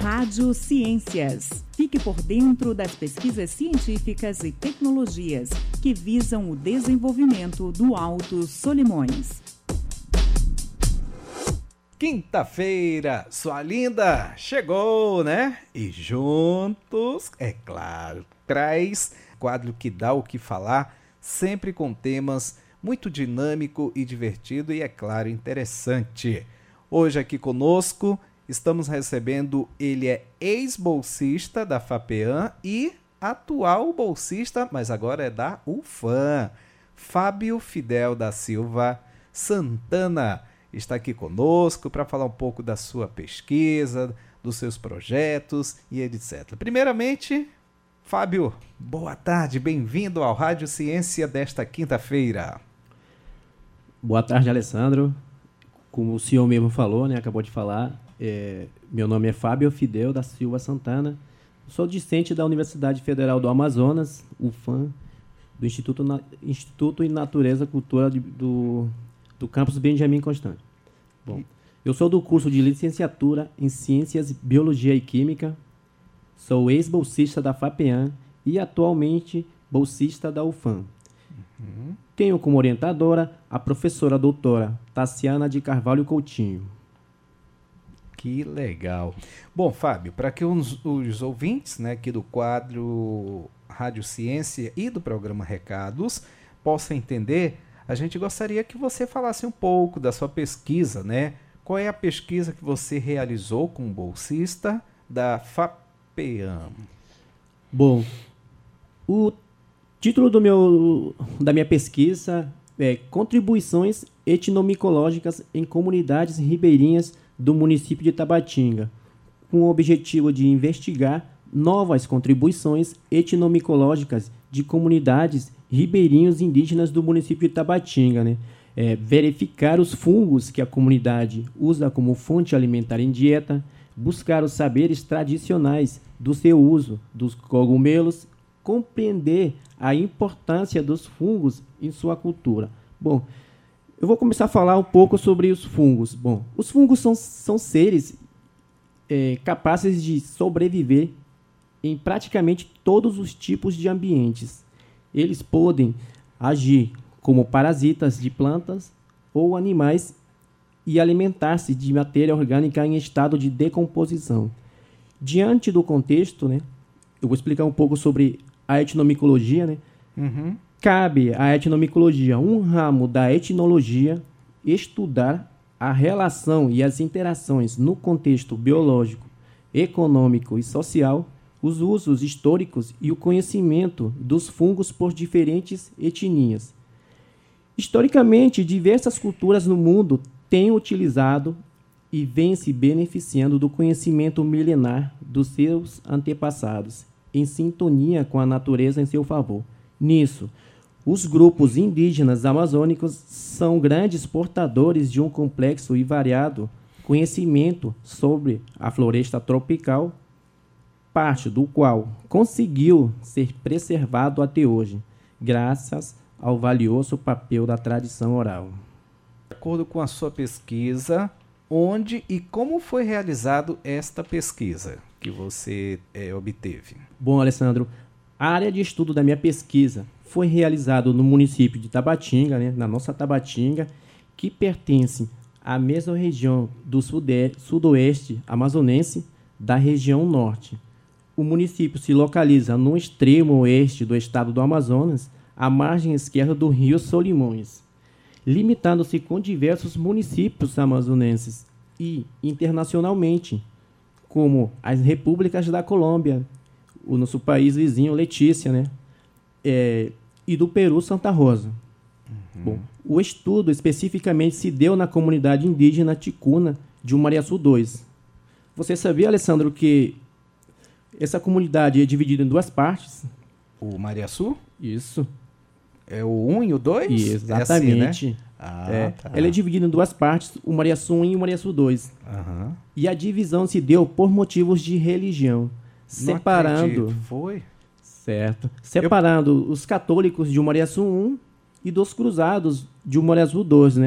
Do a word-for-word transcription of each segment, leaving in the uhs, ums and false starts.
Rádio Ciências. Fique por dentro das pesquisas científicas e tecnologias que visam o desenvolvimento do Alto Solimões. Quinta-feira, sua linda, chegou, né? E juntos, é claro, traz quadro que dá o que falar, sempre com temas muito dinâmico e divertido e, é claro, interessante. Hoje aqui conosco estamos recebendo, ele é ex-bolsista da FAPEAM e atual bolsista, mas agora é da UFAM, Fábio Fidel da Silva Santana. Está aqui conosco para falar um pouco da sua pesquisa, dos seus projetos e etcétera. Primeiramente, Fábio, boa tarde, bem-vindo ao Rádio Ciência desta quinta-feira. Boa tarde, Alessandro. Como o senhor mesmo falou, né, acabou de falar, é, meu nome é Fábio Fidel da Silva Santana, sou discente da Universidade Federal do Amazonas, UFAM, do Instituto, Na, Instituto em Natureza e Cultura de, do, do campus Benjamin Constant. Bom, eu sou do curso de licenciatura em Ciências, Biologia e Química, sou ex-bolsista da FAPEAM e atualmente bolsista da UFAM. Uhum. Tenho como orientadora a professora doutora Tassiana de Carvalho Coutinho. Que legal. Bom, Fábio, para que os, os ouvintes, né, aqui do quadro Rádio Ciência e do programa Recados possam entender, a gente gostaria que você falasse um pouco da sua pesquisa, né? Qual é a pesquisa que você realizou como bolsista da FAPEAM? Bom, o título do meu, da minha pesquisa é Contribuições etnomicológicas em comunidades ribeirinhas do município de Tabatinga, com o objetivo de investigar novas contribuições etnomicológicas de comunidades ribeirinhos indígenas do município de Tabatinga, né? É, verificar os fungos que a comunidade usa como fonte alimentar em dieta, buscar os saberes tradicionais do seu uso dos cogumelos, compreender a importância dos fungos em sua cultura. Bom, eu vou começar a falar um pouco sobre os fungos. Bom, os fungos são, são seres é, capazes de sobreviver em praticamente todos os tipos de ambientes. Eles podem agir como parasitas de plantas ou animais e alimentar-se de matéria orgânica em estado de decomposição. Diante do contexto, né, eu vou explicar um pouco sobre a etnomicologia, né? Uhum. Cabe à etnomicologia, um ramo da etnologia, estudar a relação e as interações no contexto biológico, econômico e social, os usos históricos e o conhecimento dos fungos por diferentes etnias. Historicamente, diversas culturas no mundo têm utilizado e vêm se beneficiando do conhecimento milenar dos seus antepassados, em sintonia com a natureza em seu favor. Nisso, os grupos indígenas amazônicos são grandes portadores de um complexo e variado conhecimento sobre a floresta tropical, parte do qual conseguiu ser preservado até hoje, graças ao valioso papel da tradição oral. De acordo com a sua pesquisa, onde e como foi realizado esta pesquisa que você é, obteve? Bom, Alessandro, a área de estudo da minha pesquisa foi realizada no município de Tabatinga, né, na nossa Tabatinga, que pertence à mesma região do sudeste, sudoeste amazonense da região norte. O município se localiza no extremo oeste do estado do Amazonas, à margem esquerda do rio Solimões, limitando-se com diversos municípios amazonenses e, internacionalmente, como as repúblicas da Colômbia, o nosso país vizinho Letícia, né? É, e do Peru, Santa Rosa. Uhum. Bom, o estudo especificamente se deu na comunidade indígena ticuna de Umariaçu dois. Você sabia, Alessandro, que essa comunidade é dividida em duas partes? O Umariaçu? Isso. É o um e o dois? Exatamente. É assim, né? Ah, é. tá. Ela é dividida em duas partes, o Umariaçu um e o Umariaçu dois. Uhum. E a divisão se deu por motivos de religião. Não separando... acredito. Foi? Certo. Separando Eu... os católicos de Umariaçu um e dos cruzados de Umariaçu dois, né?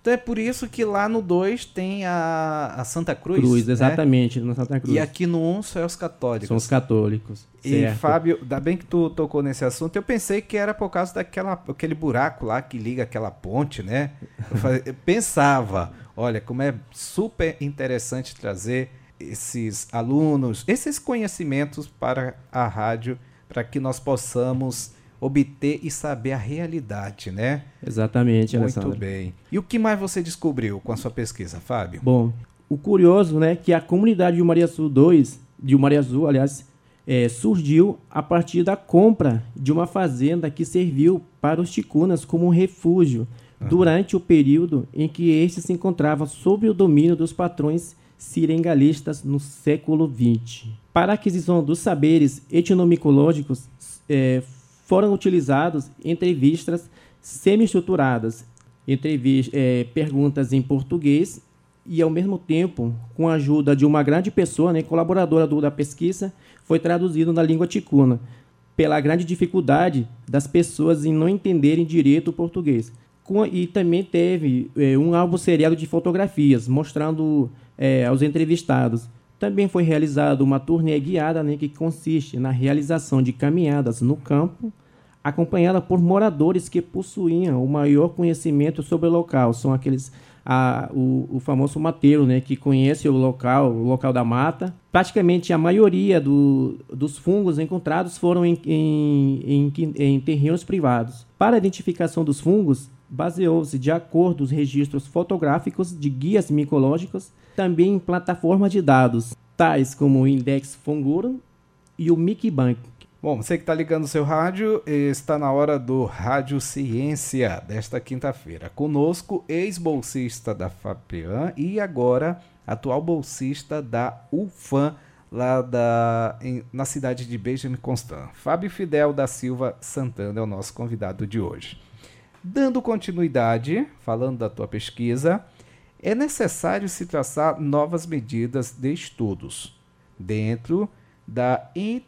Então é por isso que lá no dois tem a, a Santa Cruz. Cruz, né? exatamente, na Santa Cruz. E aqui no um só é os católicos. São os católicos. E, certo. Fábio, ainda bem que tu tocou nesse assunto, eu pensei que era por causa daquela, aquele buraco lá que liga aquela ponte, né? Eu, faz, eu pensava, olha, como é super interessante trazer esses alunos, esses conhecimentos para a rádio, para que nós possamos obter e saber a realidade, né? Exatamente, Muito Alessandro. bem. E o que mais você descobriu com a sua pesquisa, Fábio? Bom, o curioso, né, que a comunidade de Mariaçu dois, de Mariaçu, aliás, é, surgiu a partir da compra de uma fazenda que serviu para os ticunas como um refúgio uhum. durante o período em que este se encontrava sob o domínio dos patrões sirengalistas no século vinte. Para a aquisição dos saberes etnomicológicos, é, foram utilizados entrevistas semi-estruturadas, entrevist- é, perguntas em português e, ao mesmo tempo, com a ajuda de uma grande pessoa, né, colaboradora do, da pesquisa, foi traduzido na língua ticuna, pela grande dificuldade das pessoas em não entenderem direito o português. Com, e também teve é, um álbum seriado de fotografias, mostrando é, aos entrevistados. Também foi realizada uma turnê guiada, né, que consiste na realização de caminhadas no campo, acompanhada por moradores que possuíam o maior conhecimento sobre o local. São aqueles, a, o, o famoso mateiro, né, que conhece o local, o local da mata. Praticamente a maioria do, dos fungos encontrados foram em, em, em, em terrenos privados. Para a identificação dos fungos, baseou-se de acordo com os registros fotográficos de guias micológicos, também em plataformas de dados, tais como o Index Fungorum e o Mikibank. Bom, você que está ligando o seu rádio, está na hora do Rádio Ciência desta quinta-feira. Conosco, ex-bolsista da FAPEAM e agora atual bolsista da U F A M, lá da, em, na cidade de Benjamin Constant. Fábio Fidel da Silva Santana é o nosso convidado de hoje. Dando continuidade, falando da tua pesquisa, é necessário se traçar novas medidas de estudos dentro da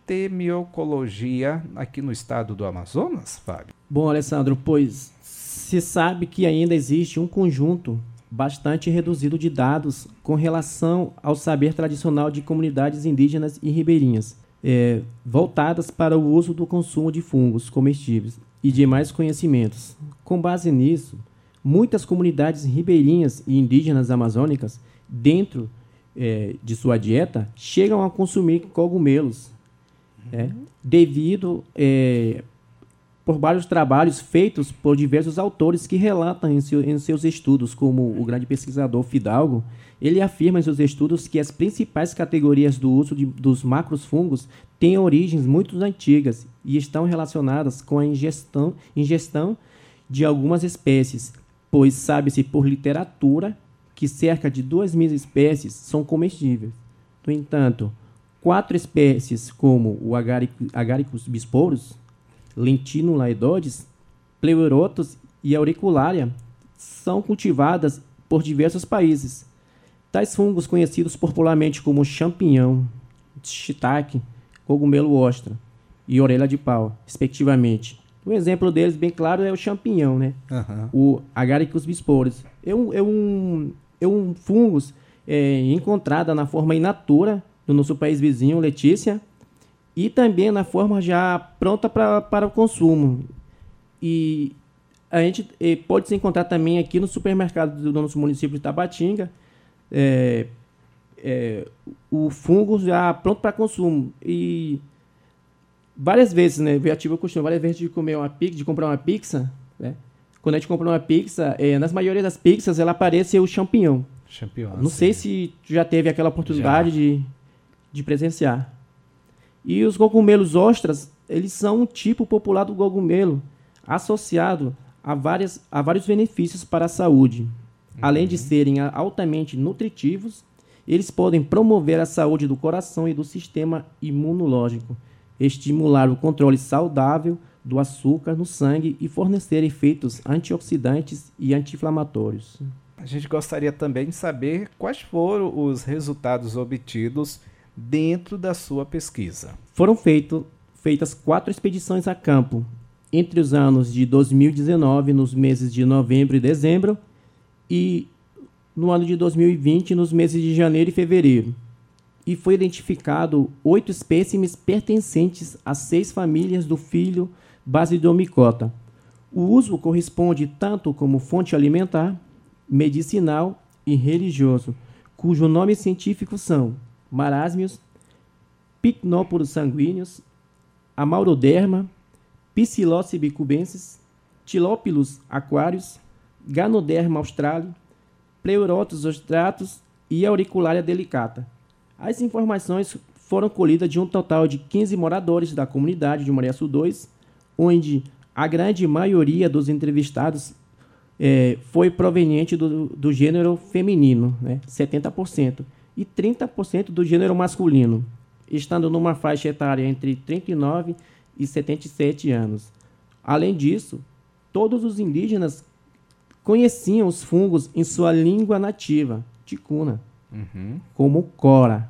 entomicologia aqui no estado do Amazonas, Fábio? Bom, Alessandro, pois se sabe que ainda existe um conjunto bastante reduzido de dados com relação ao saber tradicional de comunidades indígenas e ribeirinhas, é, voltadas para o uso do consumo de fungos comestíveis e demais conhecimentos. Com base nisso, muitas comunidades ribeirinhas e indígenas amazônicas, dentro é, de sua dieta, chegam a consumir cogumelos, uhum. é, devido é, por vários trabalhos feitos por diversos autores que relatam em, seu, em seus estudos, como o grande pesquisador Fidalgo. Ele afirma em seus estudos que as principais categorias do uso de, dos macrofungos têm origens muito antigas e estão relacionadas com a ingestão, ingestão de algumas espécies, pois sabe-se por literatura que cerca de duas mil espécies são comestíveis. No entanto, quatro espécies como o Agaricus bisporus, Lentinula edodes, Pleurotus e Auricularia são cultivadas por diversos países. Tais fungos, conhecidos popularmente como champignon, shiitake, cogumelo ostra e orelha de pau, respectivamente. Um exemplo deles bem claro é o champignon, né? Uhum. O Agaricus bisporus. É um, é um, é um fungus é, encontrado na forma in natura no nosso país vizinho, Letícia, e também na forma já pronta pra, para o consumo. E a gente é, pode se encontrar também aqui no supermercado do nosso município de Tabatinga, é, é, o fungo já pronto para consumo. E várias vezes, né, eu já tive o costume várias vezes de comer uma pizza, de comprar uma pizza, né? Quando a gente compra uma pizza, é, nas maioria das pizzas ela aparece o champignon. Champignon. Não sei se tu já teve aquela oportunidade de, de presenciar. E os cogumelos ostras, eles são um tipo popular do cogumelo, associado a, várias, a vários benefícios para a saúde. Uhum. Além de serem altamente nutritivos, eles podem promover a saúde do coração e do sistema imunológico, estimular o controle saudável do açúcar no sangue e fornecer efeitos antioxidantes e anti-inflamatórios. A gente gostaria também de saber quais foram os resultados obtidos dentro da sua pesquisa. Foram feito, feitas quatro expedições a campo entre os anos de dois mil e dezenove, nos meses de novembro e dezembro, e no ano de dois mil e vinte, nos meses de janeiro e fevereiro. E foi identificado oito espécimes pertencentes a seis famílias do filho Basidiomycota. O uso corresponde tanto como fonte alimentar, medicinal e religioso, cujo nome científico são Marasmius, Pycnoporus sanguíneos, Amauroderma, Psilocybe cubensis, Tilópilus aquarius, Ganoderma australe, Pleurotus ostratus e Auricularia delicata. As informações foram colhidas de um total de quinze moradores da comunidade de Moreçu dois, onde a grande maioria dos entrevistados é, foi proveniente do, do gênero feminino, né, setenta por cento, e trinta por cento do gênero masculino, estando numa faixa etária entre trinta e nove e setenta e sete anos. Além disso, todos os indígenas conheciam os fungos em sua língua nativa, ticuna, uhum. como cora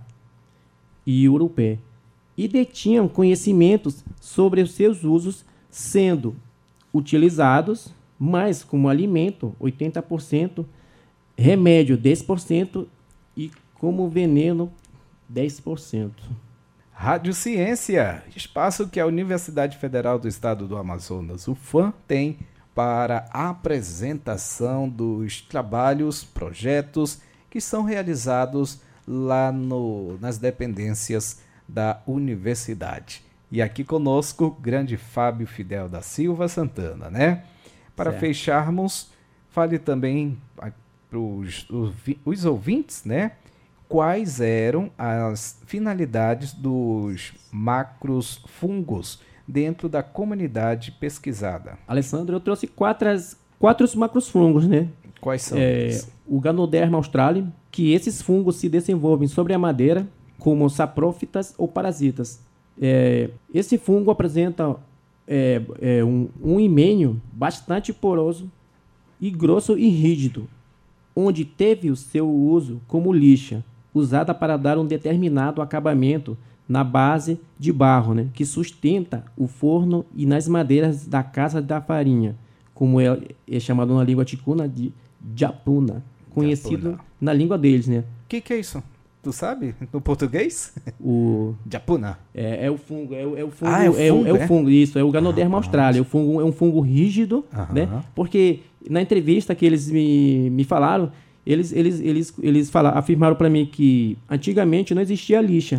e urupé, e detinham conhecimentos sobre os seus usos, sendo utilizados mais como alimento, oitenta por cento, remédio, dez por cento e como veneno, dez por cento. Rádio Ciência, espaço que a Universidade Federal do Estado do Amazonas, U F A M, tem para a apresentação dos trabalhos, projetos que são realizados lá no, nas dependências da universidade. E aqui conosco, o grande Fábio Fidel da Silva Santana, né? Para certo. Fecharmos, fale também para os, os ouvintes, né? Quais eram as finalidades dos macros fungos dentro da comunidade pesquisada? Alessandro, eu trouxe quatro, quatro macros fungos, né? Quais são é, eles? O Ganoderma australe, que esses fungos se desenvolvem sobre a madeira como saprófitas ou parasitas. É, esse fungo apresenta é, é, um, um himênio bastante poroso e grosso e rígido, onde teve o seu uso como lixa, usada para dar um determinado acabamento na base de barro, né, que sustenta o forno e nas madeiras da casa da farinha, como é, é chamado na língua ticuna de japuna, conhecido japuna. Na língua deles, né? O que, que é isso? Tu sabe? No português? O japuna. É, é o fungo, é, é o fungo, ah, é o fungo, é, o, é o é? fungo, isso, é o Ganoderma ah, australe, é, o fungo, é um fungo rígido, uh-huh. né? Porque na entrevista que eles me, me falaram, eles, eles, eles, eles falaram, afirmaram para mim que antigamente não existia lixa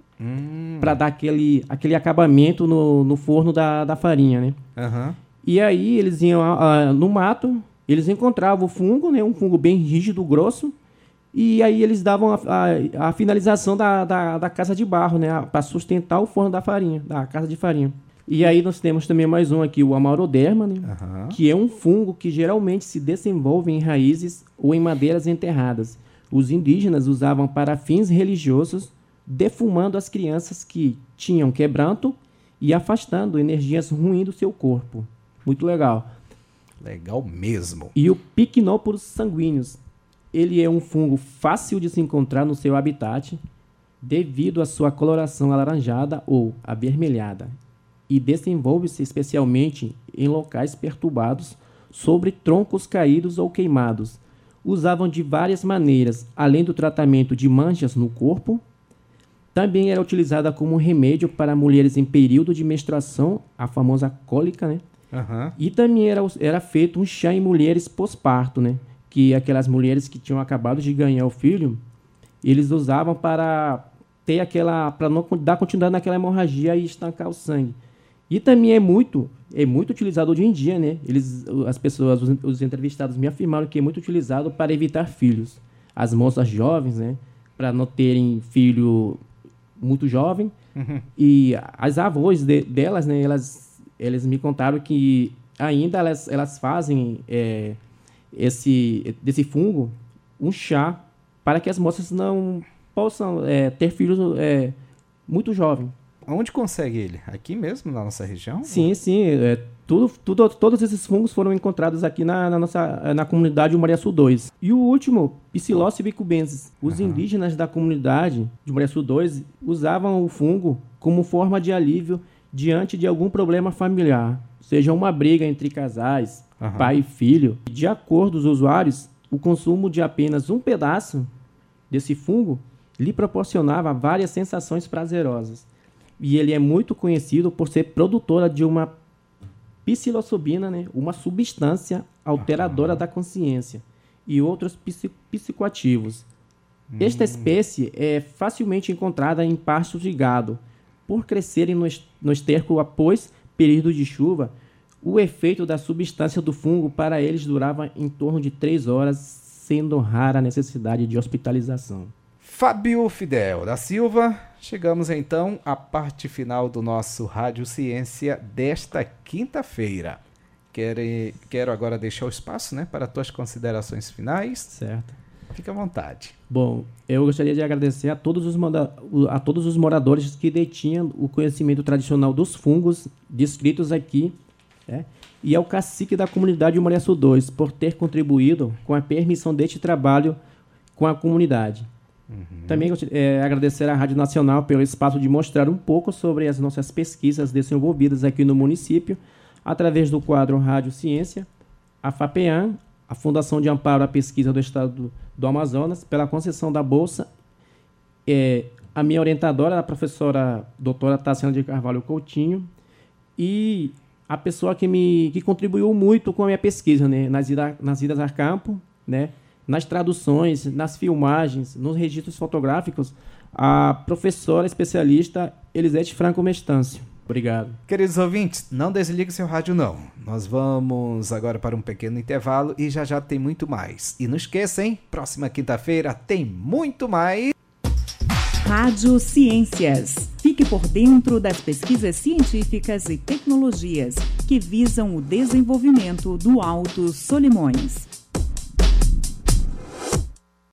hum. para dar aquele, aquele acabamento no, no forno da, da farinha, né? Uh-huh. E aí eles iam uh, no mato, eles encontravam o fungo, né? Um fungo bem rígido, grosso, e aí eles davam a, a, a finalização da, da, da casa de barro, né? Para sustentar o forno da farinha, da casa de farinha. E aí nós temos também mais um aqui, o Amauroderma, né? Uhum. Que é um fungo que geralmente se desenvolve em raízes ou em madeiras enterradas. Os indígenas usavam para fins religiosos, defumando as crianças que tinham quebranto e afastando energias ruins do seu corpo. Muito legal. Legal mesmo. E o Pycnoporus sanguíneos. Ele é um fungo fácil de se encontrar no seu habitat devido à sua coloração alaranjada ou avermelhada e desenvolve-se especialmente em locais perturbados sobre troncos caídos ou queimados. Usavam de várias maneiras, além do tratamento de manchas no corpo. Também era utilizada como remédio para mulheres em período de menstruação, a famosa cólica, né? Uhum. E também era, era feito um chá em mulheres pós-parto, né? Que aquelas mulheres que tinham acabado de ganhar o filho, eles usavam para ter aquela, para não dar continuidade naquela hemorragia e estancar o sangue. E também é muito, é muito utilizado hoje em dia, né? Eles, as pessoas, os, os entrevistados me afirmaram que é muito utilizado para evitar filhos. As moças jovens, né? Para não terem filho muito jovem. Uhum. E as avós de, delas, né? Elas, elas me contaram que ainda elas, elas fazem é, esse, desse fungo um chá para que as moças não possam é, ter filhos é, muito jovens. Onde consegue ele? Aqui mesmo, na nossa região? Sim, sim. É, tudo, tudo, todos esses fungos foram encontrados aqui na, na, nossa, na comunidade de Moreçu dois. E o último, Psilocybe cubensis. Os uhum. indígenas da comunidade de Moreçu dois usavam o fungo como forma de alívio diante de algum problema familiar, seja uma briga entre casais, uhum. pai e filho. De acordo com os usuários, o consumo de apenas um pedaço desse fungo lhe proporcionava várias sensações prazerosas. E ele é muito conhecido por ser produtora de uma psilocibina, né, uma substância alteradora uhum. da consciência, e outros psicoativos. Hum. Esta espécie é facilmente encontrada em pastos de gado. Por crescerem no, no esterco após período de chuva, o efeito da substância do fungo para eles durava em torno de três horas, sendo rara a necessidade de hospitalização. Fábio Fidel da Silva, chegamos então à parte final do nosso Rádio Ciência desta quinta-feira. Quero, quero agora deixar o espaço, né, para tuas considerações finais. Certo. Fica à vontade. Bom, eu gostaria de agradecer a todos os, a todos os moradores que detinham o conhecimento tradicional dos fungos descritos aqui, né, e ao cacique da comunidade Umareçu dois por ter contribuído com a permissão deste trabalho com a comunidade. Uhum. Também é, agradecer à Rádio Nacional pelo espaço de mostrar um pouco sobre as nossas pesquisas desenvolvidas aqui no município, através do quadro Rádio Ciência, a FAPEAM, a Fundação de Amparo à Pesquisa do Estado do, do Amazonas, pela concessão da Bolsa, é, a minha orientadora, a professora doutora Tassiana de Carvalho Coutinho, e a pessoa que, me, que contribuiu muito com a minha pesquisa, né, nas, ida, nas idas a campo, né, nas traduções, nas filmagens, nos registros fotográficos, a professora especialista Elisete Franco Mestâncio. Obrigado. Queridos ouvintes, não desligue seu rádio não. Nós vamos agora para um pequeno intervalo e já já tem muito mais. E não esqueça, hein? Próxima quinta-feira tem muito mais. Rádio Ciências. Fique por dentro das pesquisas científicas e tecnologias que visam o desenvolvimento do Alto Solimões.